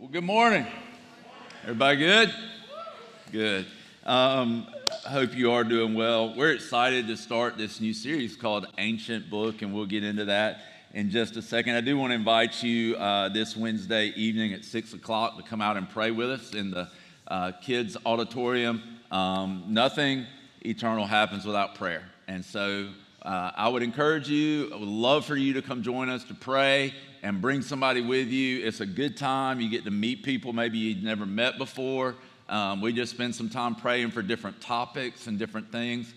Well, good morning. Everybody good? Good. I hope you are doing well. We're excited to start this new series called Ancient Book, and we'll get into that in just a second. I do want to invite you this Wednesday evening at 6 o'clock to come out and pray with us in the kids' auditorium. Nothing eternal happens without prayer. And so I would encourage you, I would love for you to come join us to pray and bring somebody with you. It's a good time. You get to meet people maybe you'd never met before. We just spend some time praying for different topics and different things.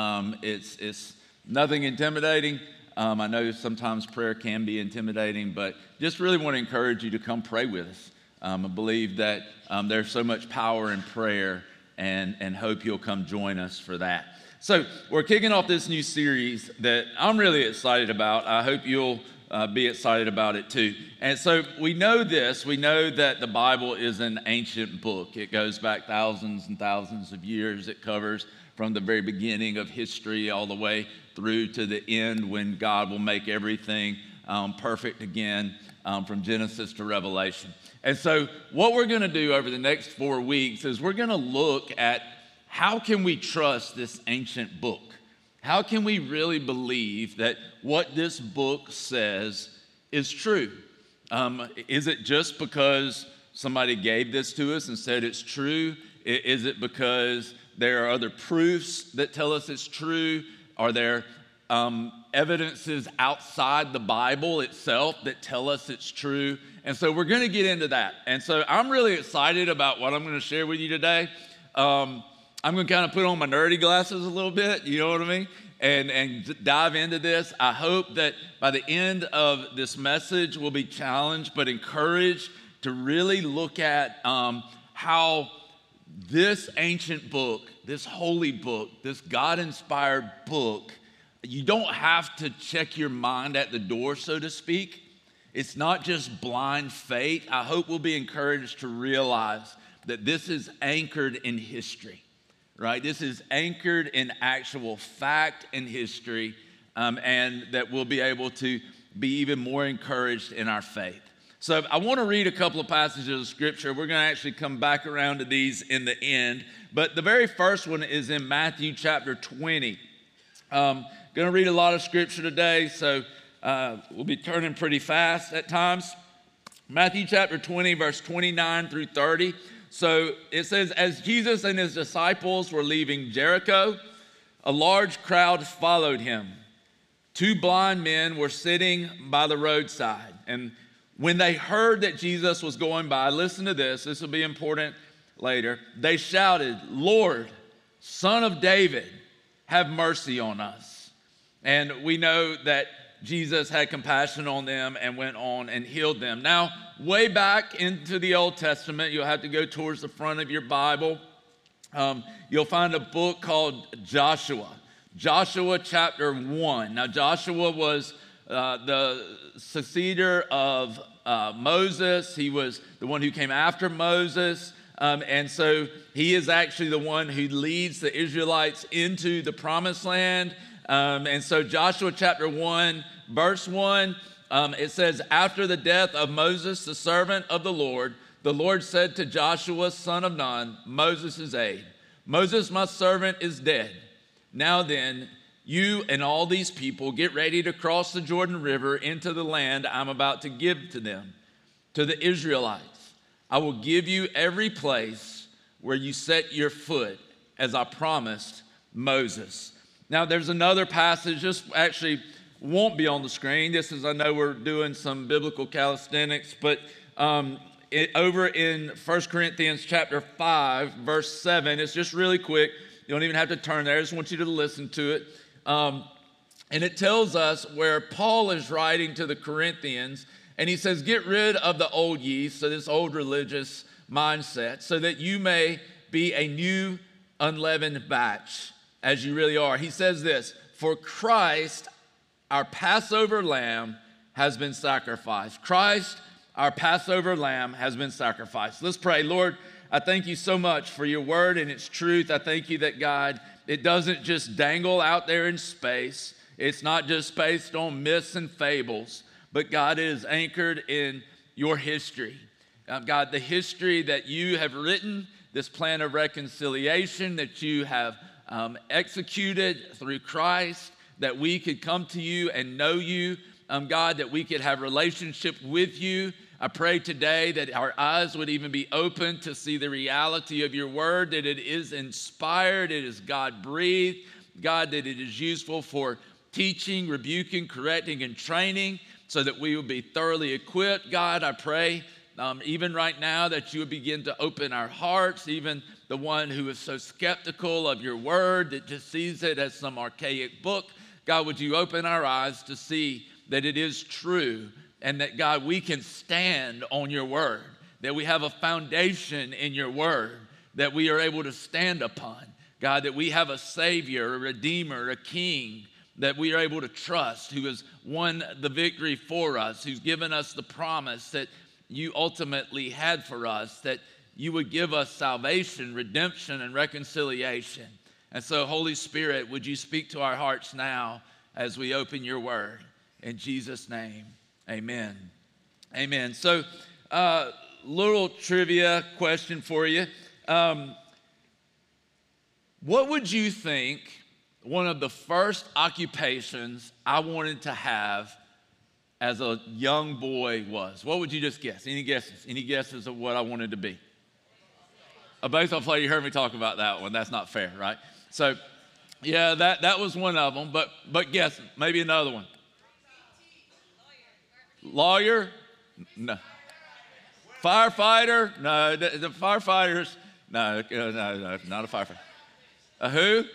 It's nothing intimidating. I know sometimes prayer can be intimidating, but just really want to encourage you to come pray with us. I believe that there's so much power in prayer, and hope you'll come join us for that. So we're kicking off this new series that I'm really excited about. I hope you'll be excited about it too. And so we know that the Bible is an ancient book. It goes back thousands and thousands of years. It covers from the very beginning of history all the way through to the end when God will make everything perfect again, from Genesis to Revelation. And so what we're going to do over the next 4 weeks is we're going to look at how can we trust this ancient book? How can we really believe that what this book says is true? Is it just because somebody gave this to us and said it's true? Is it because there are other proofs that tell us it's true? Are there evidences outside the Bible itself that tell us it's true? And so we're going to get into that. And so I'm really excited about what I'm going to share with you today. I'm going to kind of put on my nerdy glasses a little bit, you know what I mean, and dive into this. I hope that by the end of this message, we'll be challenged but encouraged to really look at how this ancient book, this holy book, this God-inspired book, you don't have to check your mind at the door, so to speak. It's not just blind faith. I hope we'll be encouraged to realize that this is anchored in history. Right? This is anchored in actual fact and history, and that we'll be able to be even more encouraged in our faith. So I want to read a couple of passages of Scripture. We're going to actually come back around to these in the end, but the very first one is in Matthew chapter 20. Going to read a lot of Scripture today, so we'll be turning pretty fast at times. Matthew chapter 20, verse 29 through 30. So it says, as Jesus and his disciples were leaving Jericho, a large crowd followed him. 2 blind men were sitting by the roadside. And when they heard that Jesus was going by, listen to this will be important later. They shouted, "Lord, Son of David, have mercy on us." And we know that Jesus had compassion on them and went on and healed them. Now, way back into the Old Testament, you'll have to go towards the front of your Bible. You'll find a book called Joshua. Joshua chapter 1. Now, Joshua was the successor of Moses. He was the one who came after Moses. And so he is actually the one who leads the Israelites into the promised land. And so Joshua chapter 1, verse 1, it says, after the death of Moses, the servant of the Lord said to Joshua, son of Nun, Moses' aide, Moses, my servant, is dead. Now then, you and all these people get ready to cross the Jordan River into the land I'm about to give to them, to the Israelites. I will give you every place where you set your foot, as I promised Moses. Now, there's another passage, this actually won't be on the screen. I know we're doing some biblical calisthenics, but over in 1 Corinthians chapter 5, verse 7, it's just really quick. You don't even have to turn there. I just want you to listen to it. And it tells us where Paul is writing to the Corinthians, and he says, get rid of the old yeast, so this old religious mindset, so that you may be a new unleavened batch, as you really are. He says this, for Christ, our Passover lamb, has been sacrificed. Christ, our Passover lamb, has been sacrificed. Let's pray. Lord, I thank you so much for your word and its truth. I thank you that, God, it doesn't just dangle out there in space. It's not just based on myths and fables, but God, it is anchored in your history. God, the history that you have written, this plan of reconciliation that you have executed through Christ, that we could come to you and know you, God, that we could have relationship with you. I pray today that our eyes would even be open to see the reality of your word, that it is inspired, it is God-breathed, God, that it is useful for teaching, rebuking, correcting, and training, so that we will be thoroughly equipped. God, I pray even right now that you would begin to open our hearts, even the one who is so skeptical of your word that just sees it as some archaic book. God, would you open our eyes to see that it is true, and that, God, we can stand on your word, that we have a foundation in your word that we are able to stand upon. God, that we have a Savior, a Redeemer, a King that we are able to trust, who has won the victory for us, who's given us the promise that you ultimately had for us, that you would give us salvation, redemption, and reconciliation. And so, Holy Spirit, would you speak to our hearts now as we open your word? In Jesus' name, amen. Amen. So, little trivia question for you. What would you think one of the first occupations I wanted to have as a young boy was? What would you just guess? Any guesses? Any guesses of what I wanted to be? A baseball player. You heard me talk about that one. That's not fair, right? So, yeah, that was one of them. But guess, maybe another one. Lawyer? No. Firefighter? No. The firefighters? No, not a firefighter. A who?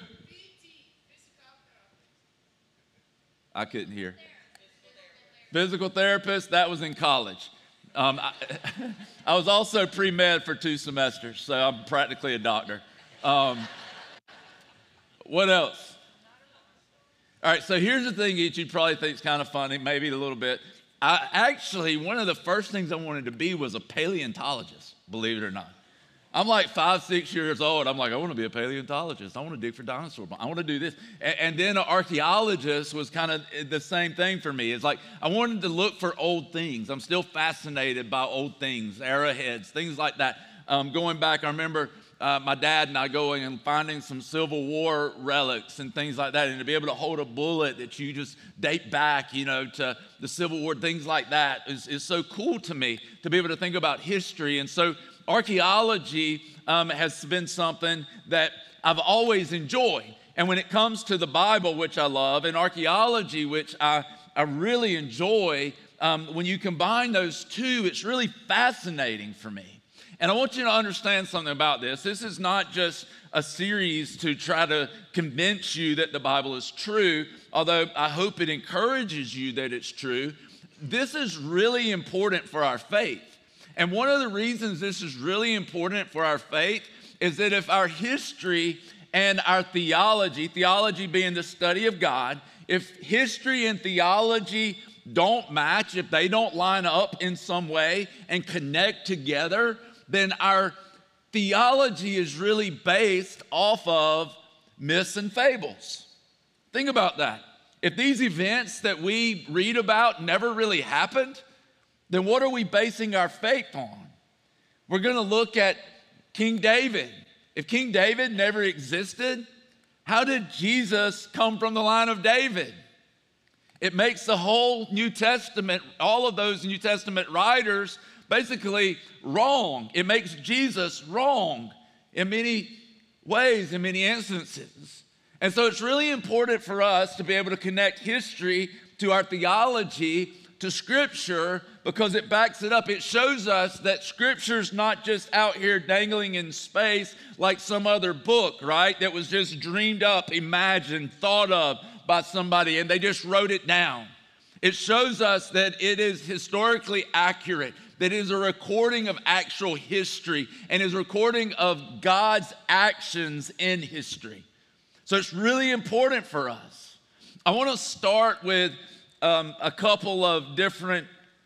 I couldn't hear. Physical therapist? That was in college. I was also pre-med for 2 semesters, so I'm practically a doctor. What else? All right, so here's the thing that you'd probably think is kind of funny, maybe a little bit. One of the first things I wanted to be was a paleontologist, believe it or not. I'm like 5, 6 years old. I'm like, I want to be a paleontologist. I want to dig for dinosaurs. I want to do this. And then an archaeologist was kind of the same thing for me. It's like I wanted to look for old things. I'm still fascinated by old things, arrowheads, things like that. Going back, I remember my dad and I going and finding some Civil War relics and things like that, and to be able to hold a bullet that you just date back, to the Civil War, things like that is so cool to me, to be able to think about history. And so archaeology has been something that I've always enjoyed. And when it comes to the Bible, which I love, and archaeology, which I really enjoy, when you combine those two, it's really fascinating for me. And I want you to understand something about this. This is not just a series to try to convince you that the Bible is true, although I hope it encourages you that it's true. This is really important for our faith. And one of the reasons this is really important for our faith is that if our history and our theology being the study of God, if history and theology don't match, if they don't line up in some way and connect together, then our theology is really based off of myths and fables. Think about that. If these events that we read about never really happened, then what are we basing our faith on? We're going to look at King David. If King David never existed, how did Jesus come from the line of David? It makes the whole New Testament, all of those New Testament writers, basically wrong. It makes Jesus wrong in many ways, in many instances. And so it's really important for us to be able to connect history to our theology, to Scripture, because it backs it up. It shows us that Scripture's not just out here dangling in space like some other book, right? That was just dreamed up, imagined, thought of by somebody, and they just wrote it down. It shows us that it is historically accurate, that it is a recording of actual history and is a recording of God's actions in history. So it's really important for us. I want to start with a couple of different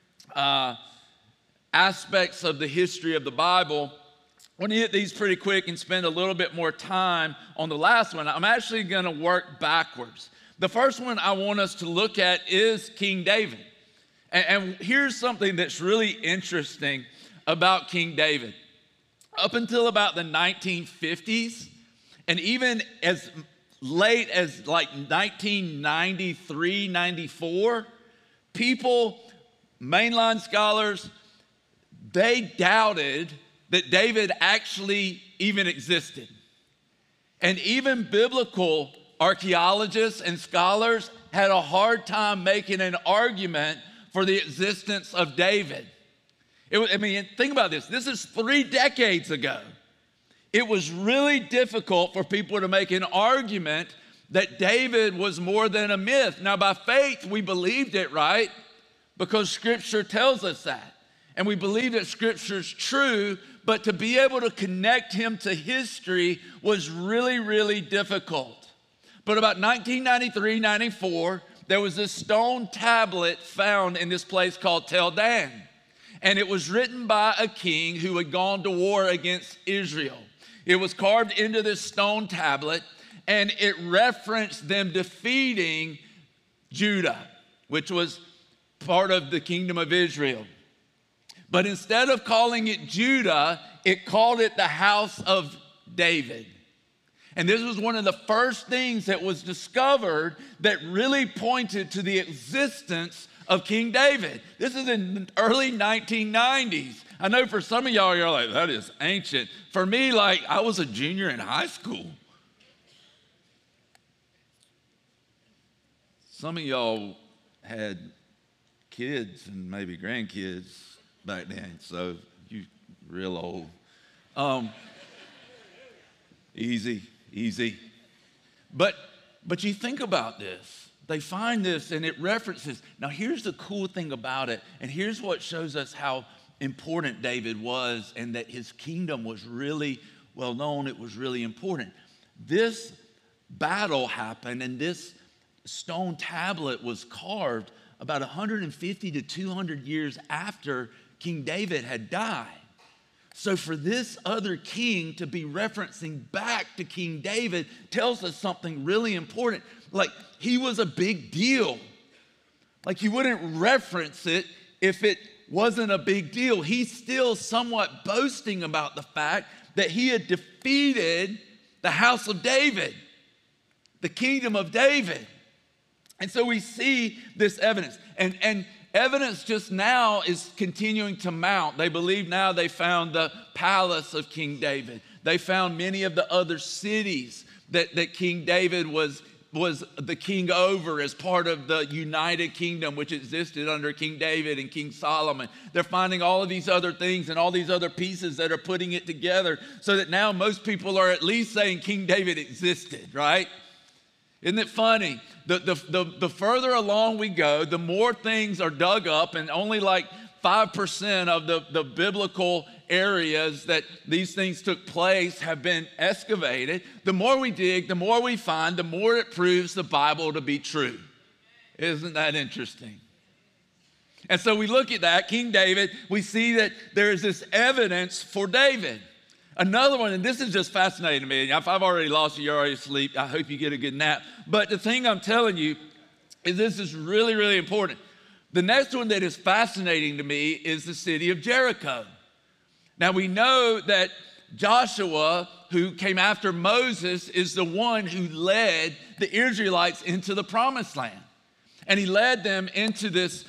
aspects of the history of the Bible. I want to hit these pretty quick and spend a little bit more time on the last one. I'm actually going to work backwards. The first one I want us to look at is King David. And here's something that's really interesting about King David. Up until about the 1950s, and even as late as like 1993, 94, people, mainline scholars, they doubted that David actually even existed. And even biblical archaeologists and scholars had a hard time making an argument for the existence of David. Think about this. This is 3 decades ago. It was really difficult for people to make an argument that David was more than a myth. Now, by faith, we believed it, right? Because Scripture tells us that. And we believe that Scripture's true, but to be able to connect him to history was really, really difficult. But about 1993, 94, there was this stone tablet found in this place called Tel Dan. And it was written by a king who had gone to war against Israel. It was carved into this stone tablet, and it referenced them defeating Judah, which was part of the kingdom of Israel. But instead of calling it Judah, it called it the house of David. And this was one of the first things that was discovered that really pointed to the existence of King David. This is in the early 1990s. I know for some of y'all, you're like, that is ancient. For me, like, I was a junior in high school. Some of y'all had kids and maybe grandkids back then, so you real old. Easy. But you think about this. They find this and it references. Now here's the cool thing about it, and here's what shows us how important David was and that his kingdom was really well known. It was really important. This battle happened and this stone tablet was carved about 150 to 200 years after King David had died. So for this other king to be referencing back to King David tells us something really important. Like, he was a big deal. Like, you wouldn't reference it if it wasn't a big deal. He's still somewhat boasting about the fact that he had defeated the house of David, the kingdom of David. And so we see this evidence. And evidence just now is continuing to mount. They believe now they found the palace of King David. They found many of the other cities that King David was the king over as part of the united kingdom which existed under King David and King Solomon. They're finding all of these other things and all these other pieces that are putting it together so that now most people are at least saying King David existed, right? Isn't it funny? The further along we go, the more things are dug up, and only like 5% of the biblical areas that these things took place have been excavated. The more we dig, the more we find, the more it proves the Bible to be true. Isn't that interesting? And so we look at that, King David, we see that there is this evidence for David. Another one, and this is just fascinating to me. If I've already lost you, you're already asleep. I hope you get a good nap. But the thing I'm telling you is this is really, really important. The next one that is fascinating to me is the city of Jericho. Now we know that Joshua, who came after Moses, is the one who led the Israelites into the promised land. And he led them into this,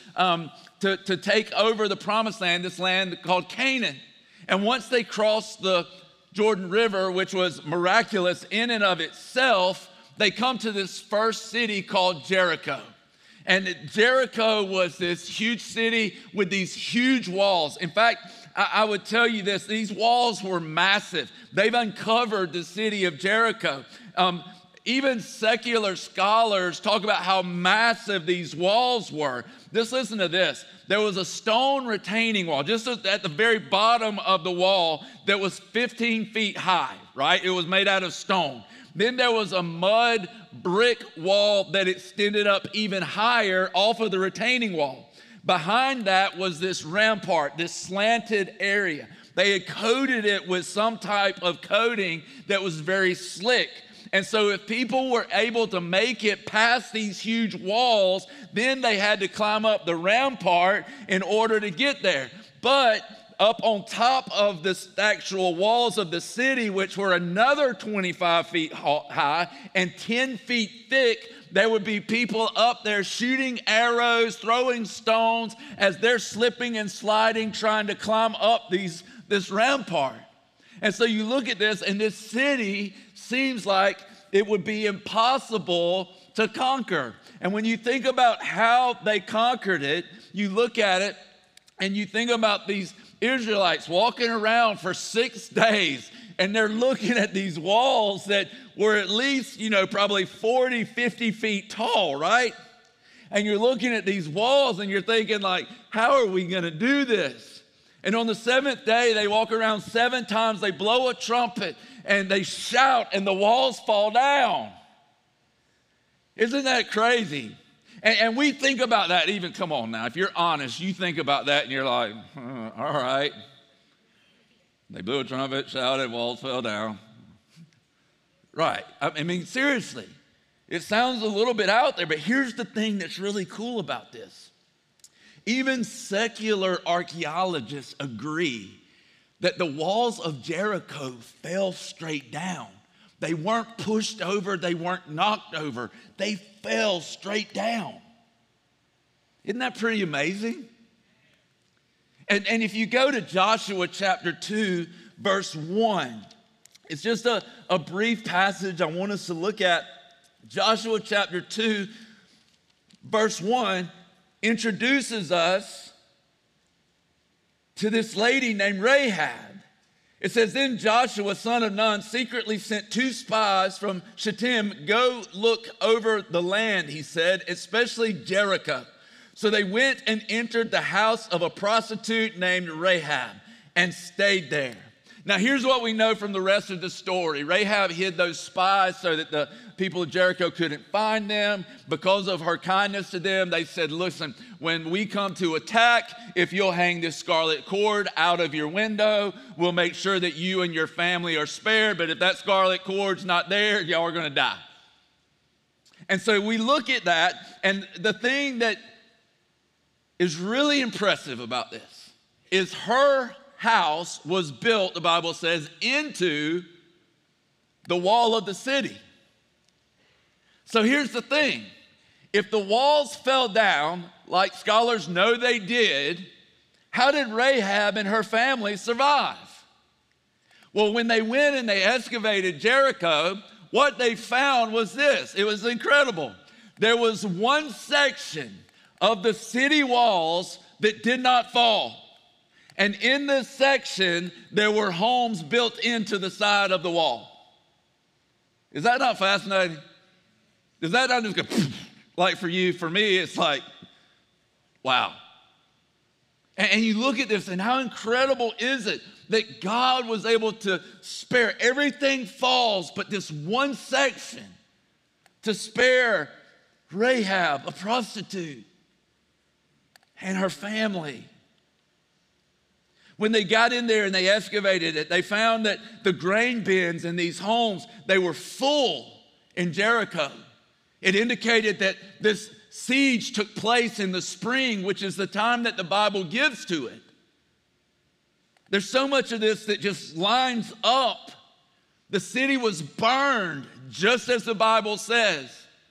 to take over the promised land, this land called Canaan. And once they crossed the Jordan River, which was miraculous in and of itself, they come to this first city called Jericho. And Jericho was this huge city with these huge walls. In fact, I would tell you this, these walls were massive. They've uncovered the city of Jericho. Even secular scholars talk about how massive these walls were. Just listen to this. There was a stone retaining wall just at the very bottom of the wall that was 15 feet high, right? It was made out of stone. Then there was a mud brick wall that extended up even higher off of the retaining wall. Behind that was this rampart, this slanted area. They had coated it with some type of coating that was very slick. And so if people were able to make it past these huge walls, then they had to climb up the rampart in order to get there. But up on top of the actual walls of the city, which were another 25 feet high and 10 feet thick. There would be people up there shooting arrows, throwing stones as they're slipping and sliding, trying to climb up this rampart. And so you look at this, and this city seems like it would be impossible to conquer. And when you think about how they conquered it, you look at it and you think about these Israelites walking around for 6 days, and they're looking at these walls that were at least, probably 40, 50 feet tall, right? And you're looking at these walls and you're thinking like, how are we gonna do this? And on the 7th day, they walk around 7 times, they blow a trumpet and they shout and the walls fall down. Isn't that crazy? And we think about that even, come on now, if you're honest, you think about that and you're like, all right. They blew a trumpet, shouted, walls fell down. Right, I mean, seriously, it sounds a little bit out there, but here's the thing that's really cool about this. Even secular archaeologists agree that the walls of Jericho fell straight down. They weren't pushed over, they weren't knocked over, they fell straight down. Isn't that pretty amazing? And if you go to Joshua chapter 2, verse 1, it's just a brief passage I want us to look at. Joshua chapter 2, verse 1 introduces us to this lady named Rahab. It says, then Joshua, son of Nun, secretly sent 2 spies from Shittim. Go look over the land, he said, especially Jericho. So they went and entered the house of a prostitute named Rahab and stayed there. Now here's what we know from the rest of the story. Rahab hid those spies so that the people of Jericho couldn't find them. Because of her kindness to them, they said, listen, when we come to attack, if you'll hang this scarlet cord out of your window, we'll make sure that you and your family are spared. But if that scarlet cord's not there, y'all are gonna die. And so we look at that, and the thing that is really impressive about this is her house was built, the Bible says, into the wall of the city. So here's the thing. If the walls fell down, like scholars know they did, how did Rahab and her family survive? Well, when they went and they excavated Jericho, what they found was this. It was incredible. There was one section of the city walls that did not fall. And in this section, there were homes built into the side of the wall. Is that not fascinating? Does that not just go, like for you? For me, it's like, wow. And you look at this, and how incredible is it that God was able to spare, everything falls, but this one section to spare Rahab, a prostitute, and her family. When they got in there and they excavated it, they found that the grain bins in these homes, they were full in Jericho. It indicated that this siege took place in the spring, which is the time that the Bible gives to it. There's so much of this that just lines up. The city was burned just as the Bible says.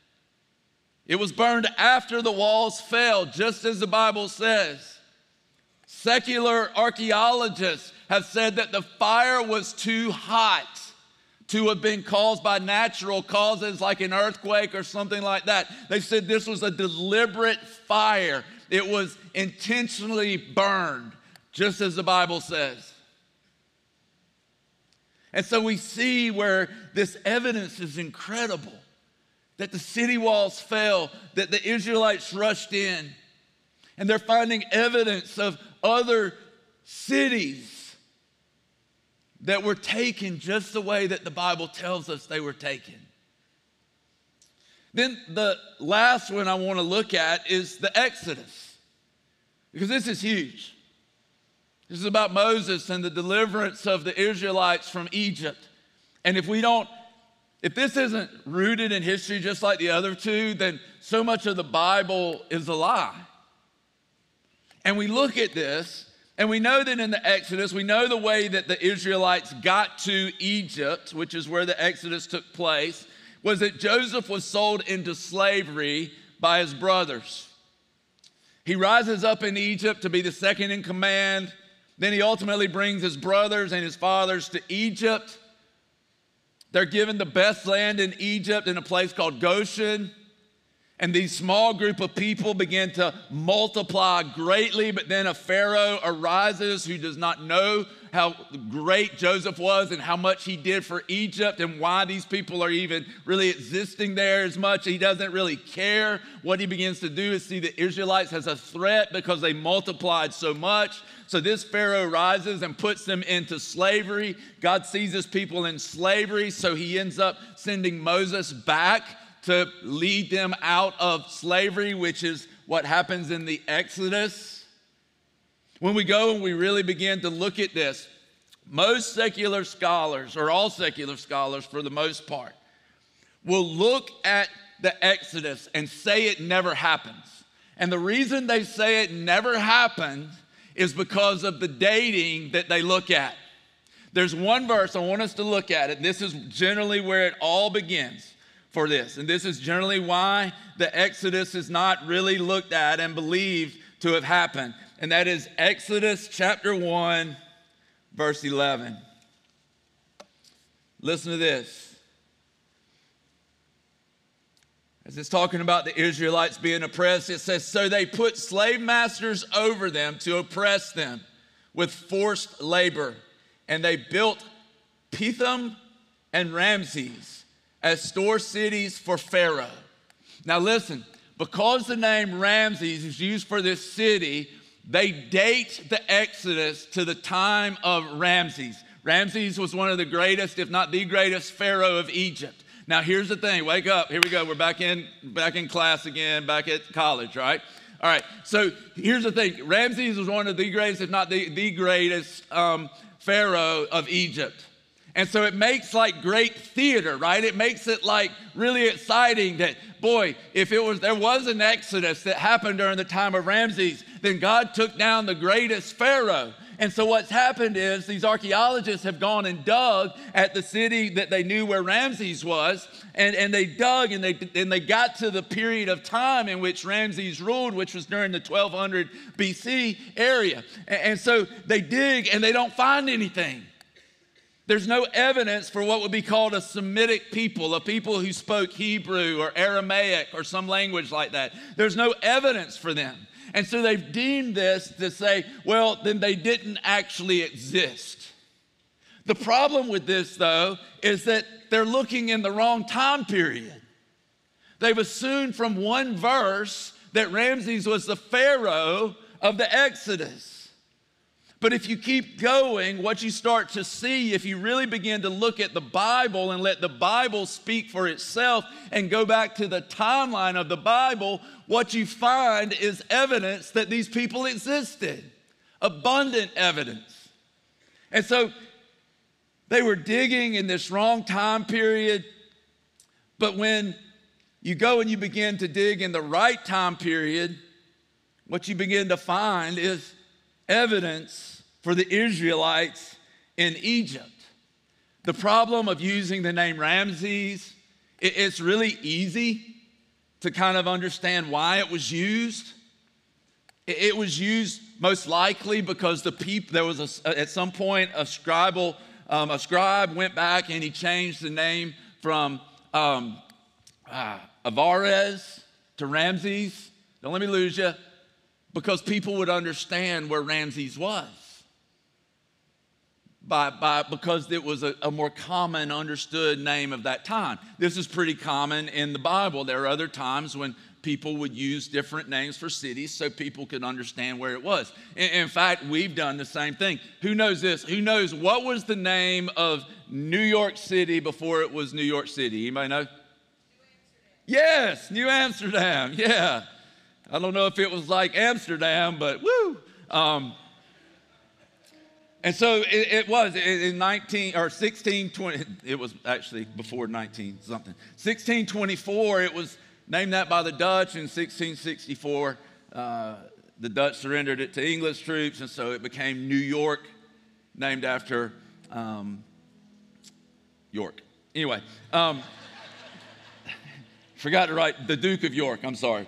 It was burned after the walls fell, just as the Bible says. Secular archaeologists have said that the fire was too hot to have been caused by natural causes like an earthquake or something like that. They said this was a deliberate fire. It was intentionally burned, just as the Bible says. And so we see where this evidence is incredible. That the city walls fell, that the Israelites rushed in, and they're finding evidence of other cities that were taken just the way that the Bible tells us they were taken. Then the last one I want to look at is the Exodus, because this is huge. This is about Moses and the deliverance of the Israelites from Egypt. And if this isn't rooted in history just like the other two, then so much of the Bible is a lie. And we look at this, And we know that in the Exodus, we know the way that the Israelites got to Egypt, which is where the Exodus took place, was that Joseph was sold into slavery by his brothers. He rises up in Egypt to be the second in command. Then he ultimately brings his brothers and his fathers to Egypt. They're given the best land in Egypt in a place called Goshen. And these small group of people begin to multiply greatly, but then a Pharaoh arises who does not know how great Joseph was and how much he did for Egypt and why these people are even really existing there as much. He doesn't really care. What he begins to do is see the Israelites as a threat because they multiplied so much. So this Pharaoh rises and puts them into slavery. God sees his people in slavery, so he ends up sending Moses back to lead them out of slavery, which is what happens in the Exodus. When we go and we really begin to look at this, most secular scholars, or all secular scholars for the most part, will look at the Exodus and say it never happens. And the reason they say it never happened is because of the dating that they look at. There's one verse I want us to look at it. This is generally where it all begins for this. And this is generally why the Exodus is not really looked at and believed to have happened. And that is Exodus chapter 1, verse 11. Listen to this. As it's talking about the Israelites being oppressed, it says, so they put slave masters over them to oppress them with forced labor. And they built Pithom and Ramses as store cities for Pharaoh. Now listen, because the name Ramses is used for this city, they date the Exodus to the time of Ramses. Ramses was one of the greatest, if not the greatest, Pharaoh of Egypt. Now here's the thing, wake up, here we go, we're back in class again, back at college, right? All right, so here's the thing, Ramses was one of the greatest, if not the greatest Pharaoh of Egypt. And so it makes like great theater, right? It makes it like really exciting that, boy, if there was an Exodus that happened during the time of Ramses, then God took down the greatest Pharaoh. And so what's happened is these archaeologists have gone and dug at the city that they knew where Ramses was, and they dug and they got to the period of time in which Ramses ruled, which was during the 1200 BC area. And so they dig and they don't find anything. There's no evidence for what would be called a Semitic people, a people who spoke Hebrew or Aramaic or some language like that. There's no evidence for them. And so they've deemed this to say, well, then they didn't actually exist. The problem with this, though, is that they're looking in the wrong time period. They've assumed from one verse that Ramses was the Pharaoh of the Exodus. But if you keep going, what you start to see, if you really begin to look at the Bible and let the Bible speak for itself and go back to the timeline of the Bible, what you find is evidence that these people existed, abundant evidence. And so they were digging in this wrong time period, but when you go and you begin to dig in the right time period, what you begin to find is evidence for the Israelites in Egypt. The problem of using the name Ramses, it's really easy to kind of understand why it was used. It was used most likely because there was at some point a scribe went back and he changed the name from Avares to Ramses. Don't let me lose you, because people would understand where Ramses was. Because it was a more common understood name of that time. This is pretty common in the Bible. There are other times when people would use different names for cities so people could understand where it was. In fact, we've done the same thing. Who knows this? Who knows what was the name of New York City before it was New York City? Anybody know? New Amsterdam. Yes, New Amsterdam. Yeah. I don't know if it was like Amsterdam, but woo. And so it was in 1620, it was actually before 19 something. 1624, it was named that by the Dutch. In 1664, the Dutch surrendered it to English troops, and so it became New York, named after York. Anyway, forgot to write the Duke of York, I'm sorry.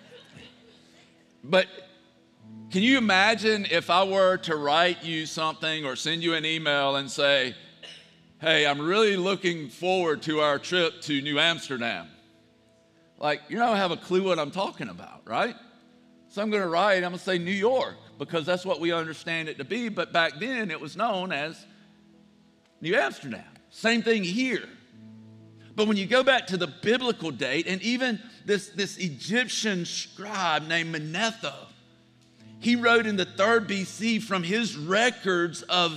But can you imagine if I were to write you something or send you an email and say, hey, I'm really looking forward to our trip to New Amsterdam? Like, you don't have a clue what I'm talking about, right? So I'm going to write, I'm going to say New York, because that's what we understand it to be. But back then, it was known as New Amsterdam. Same thing here. But when you go back to the biblical date, and even this Egyptian scribe named Manetho, he wrote in the 3rd BC from his records of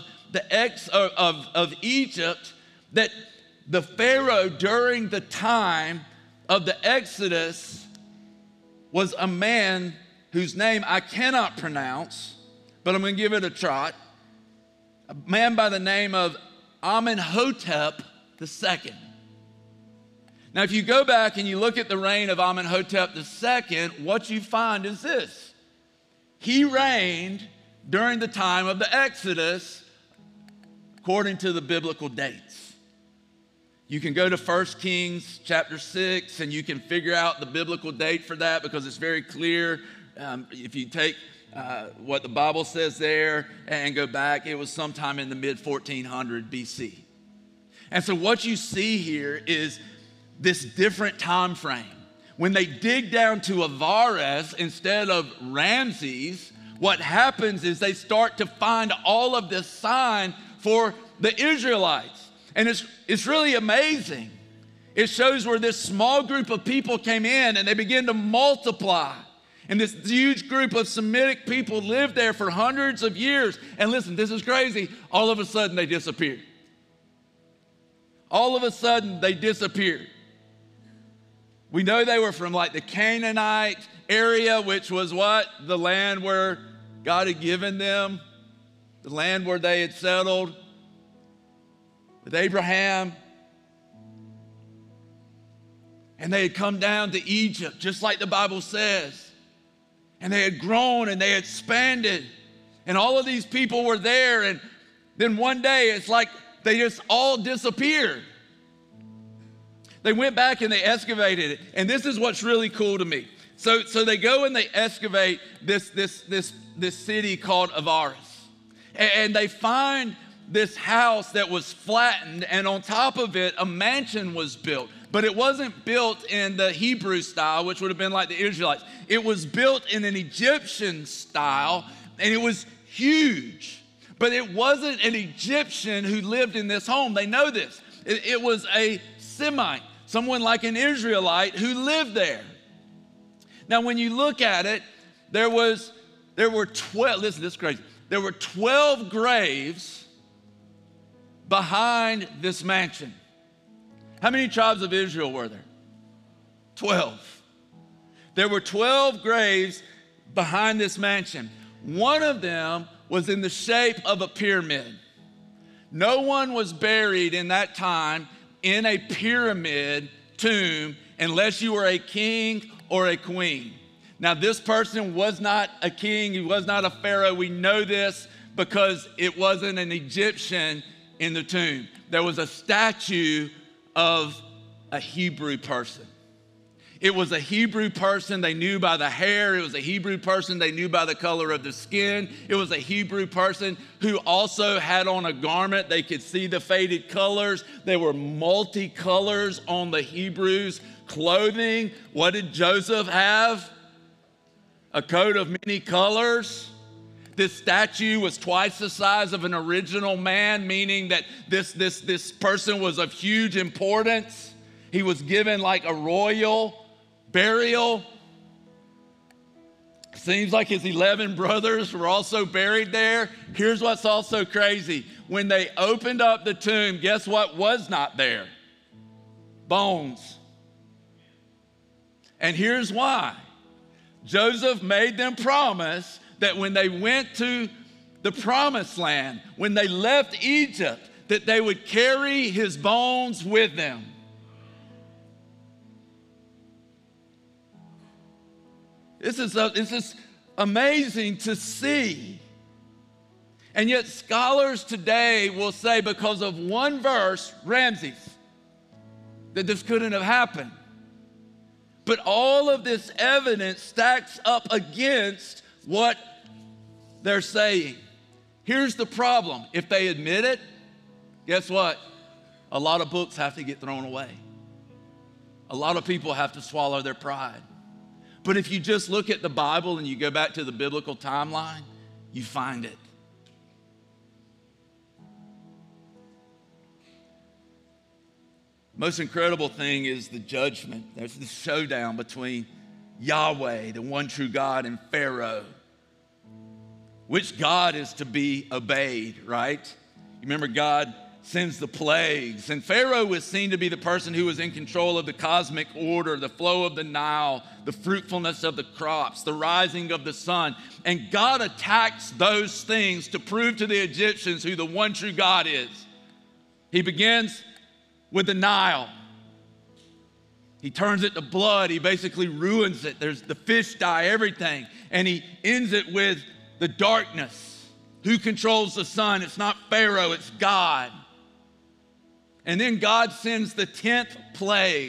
Egypt that the Pharaoh during the time of the Exodus was a man whose name I cannot pronounce, but I'm going to give it a trot. A man by the name of Amenhotep II. Now, if you go back and you look at the reign of Amenhotep II, what you find is this. He reigned during the time of the Exodus, according to the biblical dates. You can go to 1 Kings chapter 6, and you can figure out the biblical date for that, because it's very clear. If you take what the Bible says there and go back, it was sometime in the mid-1400 BC. And so what you see here is this different time frame. When they dig down to Avares instead of Ramses, what happens is they start to find all of this sign for the Israelites. And it's really amazing. It shows where this small group of people came in and they began to multiply. And this huge group of Semitic people lived there for hundreds of years. And listen, this is crazy. All of a sudden they disappeared. All of a sudden they disappeared. We know they were from like the Canaanite area, which was what? The land where God had given them, the land where they had settled with Abraham. And they had come down to Egypt, just like the Bible says. And they had grown and they had expanded. And all of these people were there. And then one day, it's like they just all disappeared. They went back and they excavated it. And this is what's really cool to me. So they go and they excavate this city called Avaris. And they find this house that was flattened, and on top of it, a mansion was built. But it wasn't built in the Hebrew style, which would have been like the Israelites. It was built in an Egyptian style, and it was huge. But it wasn't an Egyptian who lived in this home. They know this. It was a Semite, someone like an Israelite who lived there. Now, when you look at it, there were 12, listen, this is crazy. There were 12 graves behind this mansion. How many tribes of Israel were there? 12. There were 12 graves behind this mansion. One of them was in the shape of a pyramid. No one was buried in that time in a pyramid tomb unless you were a king or a queen. Now, this person was not a king. He was not a pharaoh. We know this because it wasn't an Egyptian in the tomb. There was a statue of a Hebrew person. It was a Hebrew person they knew by the hair. It was a Hebrew person they knew by the color of the skin. It was a Hebrew person who also had on a garment. They could see the faded colors. There were multicolors on the Hebrews' clothing. What did Joseph have? A coat of many colors. This statue was twice the size of an original man, meaning that this person was of huge importance. He was given like a royal burial. Seems like his 11 brothers were also buried there. Here's what's also crazy. When they opened up the tomb, guess what was not there? Bones. And here's why. Joseph made them promise that when they went to the promised land, when they left Egypt, that they would carry his bones with them. This is amazing to see. And yet scholars today will say because of one verse, Ramses, that this couldn't have happened. But all of this evidence stacks up against what they're saying. Here's the problem. If they admit it, guess what? A lot of books have to get thrown away. A lot of people have to swallow their pride. But if you just look at the Bible and you go back to the biblical timeline, you find it. Most incredible thing is the judgment. There's the showdown between Yahweh, the one true God, and Pharaoh. Which God is to be obeyed, right? You remember God sends the plagues, and Pharaoh was seen to be the person who was in control of the cosmic order, the flow of the Nile, the fruitfulness of the crops, the rising of the sun. And God attacks those things to prove to the Egyptians who the one true God is. He begins with the Nile. He turns it to blood. He basically ruins it. The fish die, everything. And he ends it with the darkness. Who controls the sun? It's not Pharaoh, it's God. And then God sends the 10th plague.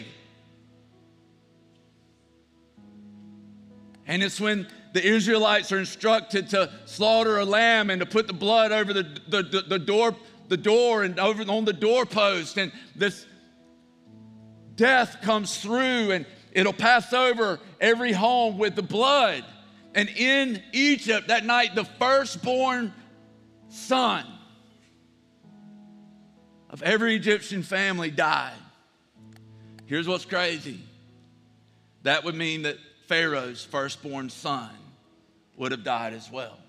And it's when the Israelites are instructed to slaughter a lamb and to put the blood over the door and over on the doorpost. And this death comes through and it'll pass over every home with the blood. And in Egypt that night, the firstborn son of every Egyptian family died. Here's what's crazy. That would mean that Pharaoh's firstborn son would have died as well.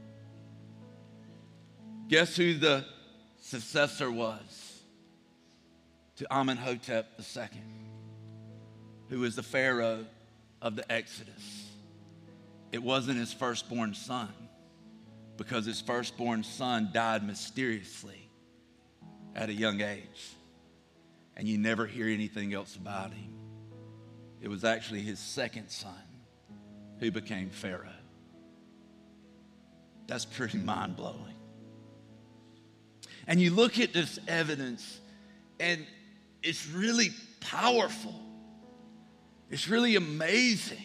Guess who the successor was to Amenhotep II, who was the Pharaoh of the Exodus? It wasn't his firstborn son, because his firstborn son died mysteriously at a young age, and you never hear anything else about him. It was actually his second son who became Pharaoh. That's pretty mind-blowing. And you look at this evidence, and it's really powerful. It's really amazing.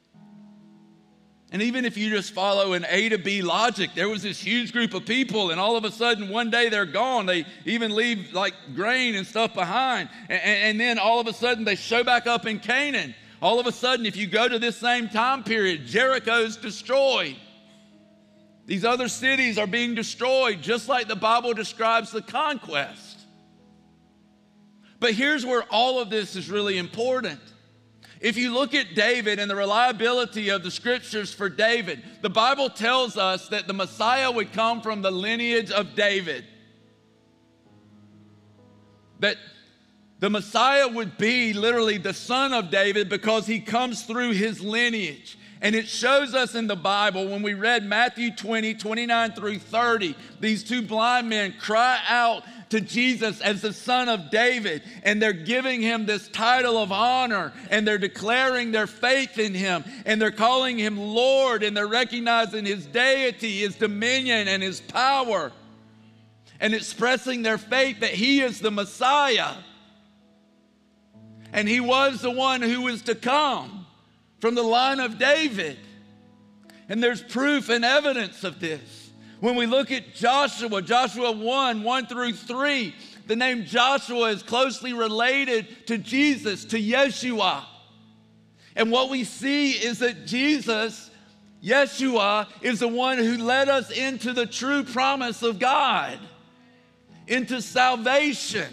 And even if you just follow an A to B logic, there was this huge group of people, and all of a sudden one day they're gone. They even leave like grain and stuff behind. And then all of a sudden they show back up in Canaan. All of a sudden, if you go to this same time period, Jericho's destroyed. These other cities are being destroyed, just like the Bible describes the conquest. But here's where all of this is really important. If you look at David and the reliability of the scriptures for David, the Bible tells us that the Messiah would come from the lineage of David. That the Messiah would be literally the son of David because he comes through his lineage. And it shows us in the Bible when we read Matthew 20, 29 through 30, these two blind men cry out to Jesus as the son of David, and they're giving him this title of honor, and they're declaring their faith in him, and they're calling him Lord, and they're recognizing his deity, his dominion, and his power, and expressing their faith that he is the Messiah. And he was the one who was to come from the line of David. And there's proof and evidence of this. When we look at Joshua 1 through 3, the name Joshua is closely related to Jesus, to Yeshua. And what we see is that Jesus, Yeshua, is the one who led us into the true promise of God, into salvation,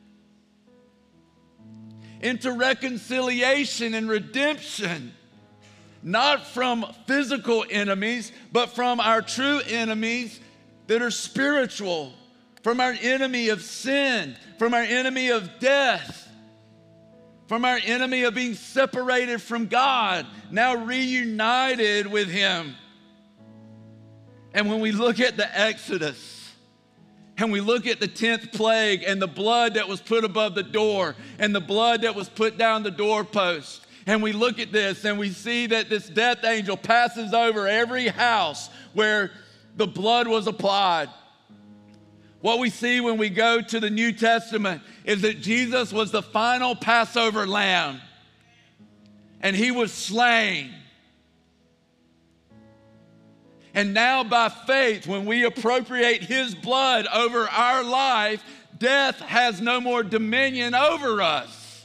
into reconciliation and redemption. Not from physical enemies, but from our true enemies that are spiritual, from our enemy of sin, from our enemy of death, from our enemy of being separated from God, now reunited with him. And when we look at the Exodus, and we look at the 10th plague and the blood that was put above the door and the blood that was put down the doorpost, And we look at this and we see that this death angel passes over every house where the blood was applied. What we see when we go to the New Testament is that Jesus was the final Passover lamb, and he was slain. And now by faith, when we appropriate his blood over our life, death has no more dominion over us.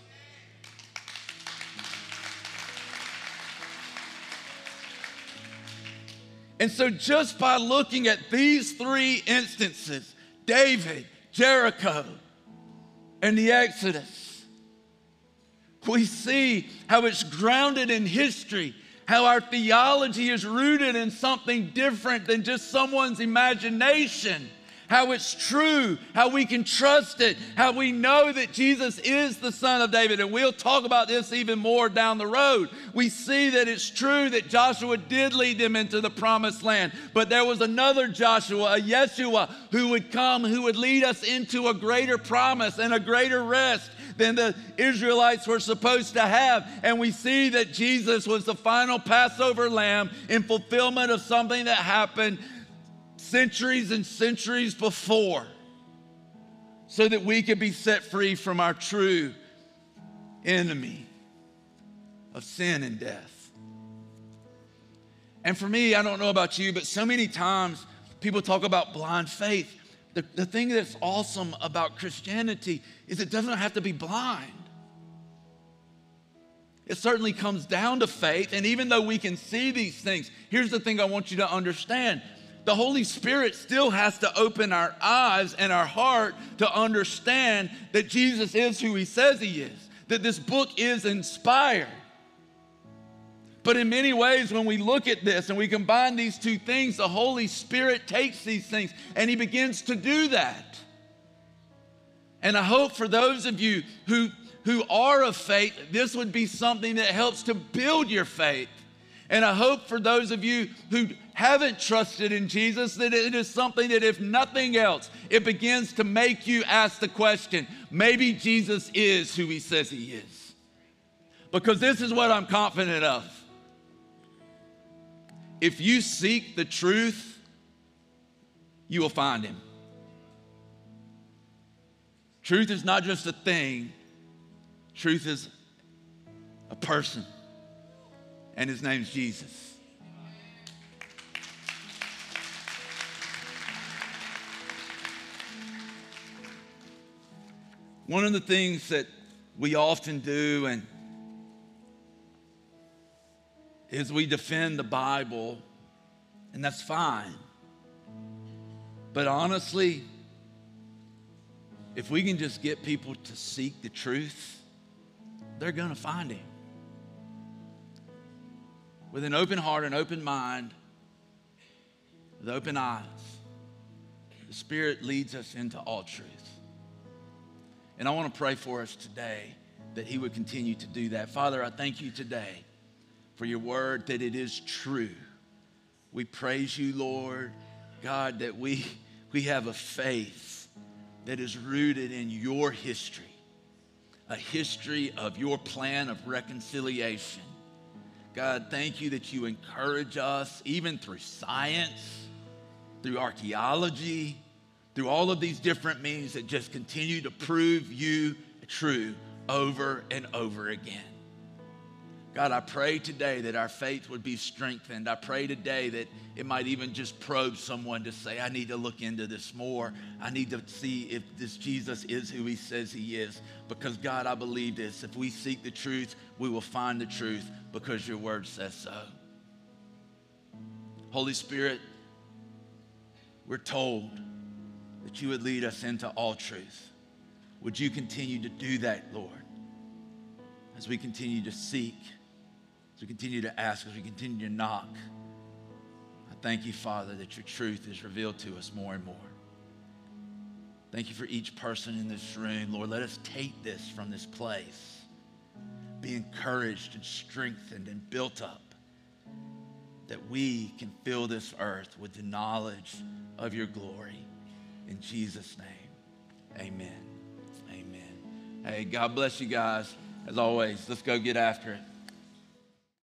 And so just by looking at these three instances, David, Jericho, and the Exodus, we see how it's grounded in history, how our theology is rooted in something different than just someone's imagination, how it's true, how we can trust it, how we know that Jesus is the Son of David. And we'll talk about this even more down the road. We see that it's true that Joshua did lead them into the promised land, but there was another Joshua, a Yeshua, who would come, who would lead us into a greater promise and a greater rest than the Israelites were supposed to have. And we see that Jesus was the final Passover lamb in fulfillment of something that happened centuries and centuries before, so that we could be set free from our true enemy of sin and death. And for me, I don't know about you, but so many times people talk about blind faith. The thing that's awesome about Christianity is it doesn't have to be blind. It certainly comes down to faith, and even though we can see these things, here's the thing I want you to understand. The Holy Spirit still has to open our eyes and our heart to understand that Jesus is who he says he is, that this book is inspired. But in many ways, when we look at this and we combine these two things, the Holy Spirit takes these things and he begins to do that. And I hope for those of you who are of faith, this would be something that helps to build your faith. And I hope for those of you who haven't trusted in Jesus, that it is something that, if nothing else, it begins to make you ask the question, maybe Jesus is who he says he is. Because this is what I'm confident of. If you seek the truth, you will find him. Truth is not just a thing. Truth is a person. And his name's Jesus. One of the things that we often do is we defend the Bible, and that's fine. But honestly, if we can just get people to seek the truth, they're going to find him. With an open heart, an open mind, with open eyes, the Spirit leads us into all truth. And I want to pray for us today that he would continue to do that. Father, I thank you today for your word, that it is true. We praise you, Lord, God, that we have a faith that is rooted in your history, a history of your plan of reconciliation. God, thank you that you encourage us, even through science, through archaeology, through all of these different means that just continue to prove you true over and over again. God, I pray today that our faith would be strengthened. I pray today that it might even just probe someone to say, I need to look into this more. I need to see if this Jesus is who he says he is. Because God, I believe this. If we seek the truth, we will find the truth because your word says so. Holy Spirit, we're told that you would lead us into all truth. Would you continue to do that, Lord, as we continue to seek, as we continue to ask, as we continue to knock. I thank you, Father, that your truth is revealed to us more and more. Thank you for each person in this room. Lord, let us take this from this place, be encouraged and strengthened and built up, that we can fill this earth with the knowledge of your glory. In Jesus' name, amen. Amen. Hey, God bless you guys. As always, let's go get after it.